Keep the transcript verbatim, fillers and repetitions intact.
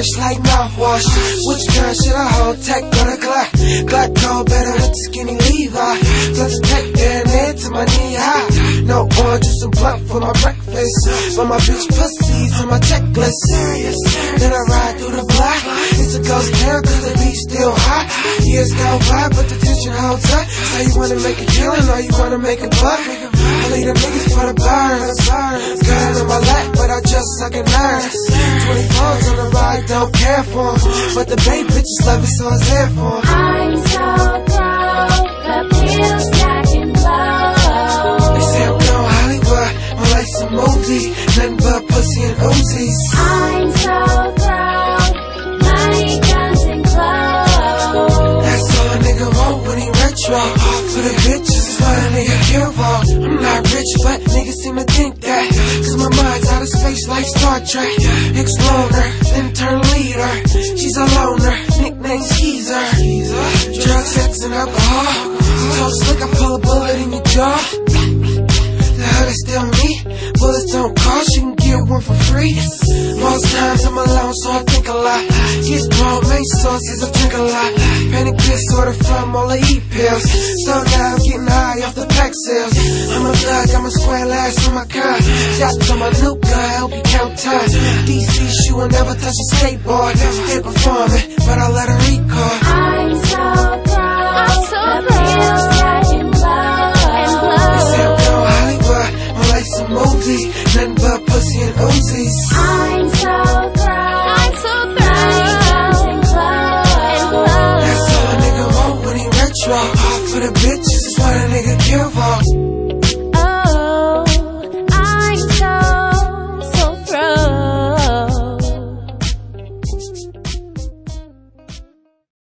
fresh like mouthwash. Which gun should I hold? Tech or the Glock? Glock go better with the skinny Levi. Plus the tech down there to my knee high. No orange, just some blunt for my breakfast. But my bitch pussy's on my checklist. Then I ride through the block. It's a ghost town cause the beach still hot. Years go by but the tension holds up. So you wanna make a killing or you wanna make a buck? I leave them niggas for the birds. Gun on my lap but I just suck a nerve. twenty-fours on the ride, don't care for 'em. But the babe bitches love it so it's there for 'em. I'm so broke, the pills stacking low. They say I'm going Hollywood, I'm like some movie. Nothing but pussy and Uzis. I'm so broke, money, guns, and clothes. That's all a nigga want when he retro. All for the bitches is what a nigga care for. I'm not rich but niggas seem to think that. Cause my mind's out of space like Star Trek. Explorer, intern leader. She's a loner, nickname Skeezer. Drug, sex, and alcohol. So slick I pull a bullet in your jaw. The hell they still me? Bullets don't cost, you can get one for free. Most times I'm alone, so I think a lot. Get grown, main sources, I drink a lot. Panic pills order from all the E-pills. So now I'm getting high off the pack sales. I'm a thug, I'm a square last on my car. Shots on my new gun, help you count time. D C shoe will never touch a skateboard. Still performing, but I let her record. I'm so broke, I'm so the pills stacking low. They say I'm going Hollywood, I'm like some movie. Nothing but pussy and Uzis. I'm so broke, I'm so broke, guns, and clothes. That's all a nigga want when he retro. All for the bitches is what a nigga care for.